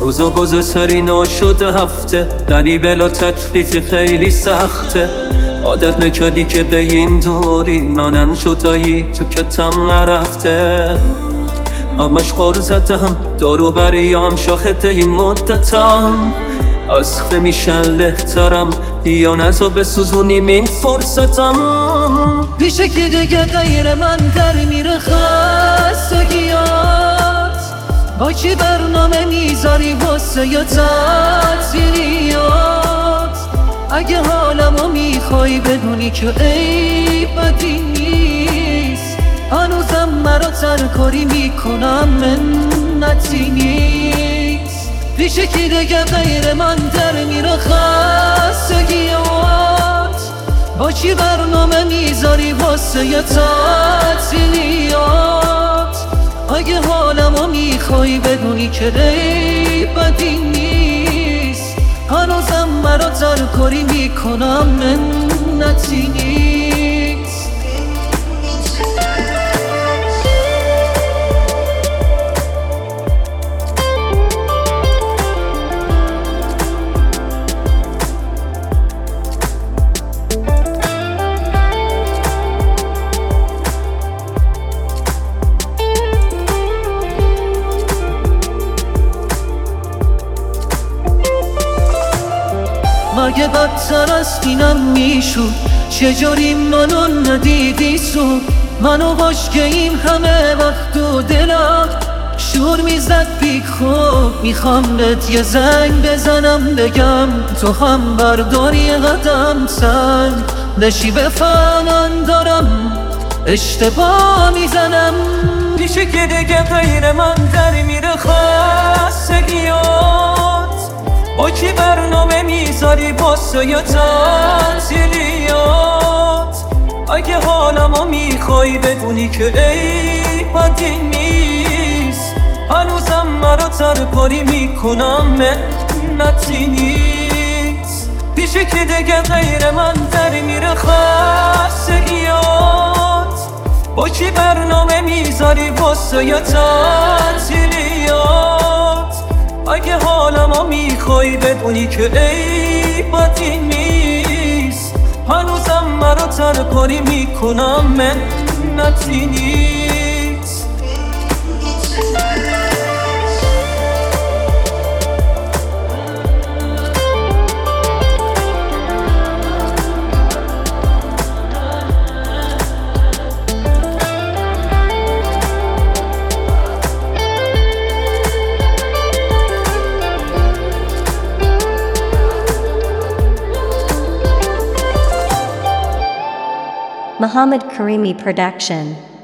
روزا گذاشتری ناشده هفته دری بلا تکلیف خیلی سخته عادت نکردی که به این دوری نانن شدایی تو کتم نرفته همش خور زدم دارو بریام شاخت این مدتم از خه میشن لهترم یا نزا بسوزونیم این فرصتم پیشه که دیگه غیر من در میره خستگیات با چی برنامه میذاری واسه یا تعطیلیات اگه حالمو میخوای بدونی که عیبتی نیست هنوزم مرا ترکاری میکنم منتی نیست پیشه که دیگه غیر من در میره خستگیات با چی برنامه میذاری واسه یه تعطیلیات اگه حالمو میخوای بدونی که غیبتی نیست هنوزم مرا ترکاری میکنم منتی نیست مگه بدتر از اینم میشود چجوری منو ندیدی سو منو باش که این همه وقت و دلم شور میزد بی خوب میخوام بهت یه زنگ بزنم بگم تو هم برداری قدم سنگ نشی بفهمن دارم اشتباه میزنم پیشه که دیگه غیر من در میره خستگیات با کی برنامه میذاری واسه یا تعطیلیات اگه حالمو میخوای بدونی که عیبتی نیست هنوزم مرا ترکاری میکنم منتی نیست پیشه که دیگه غیر من در میره خستگیات با کی برنامه میذاری واسه یا تعطیلیات اگه حالمو میخوای بدونی که عیبتی نیست هنوزم مرا ترکاری میکنم منتی نیست Muhammad Karimi Production.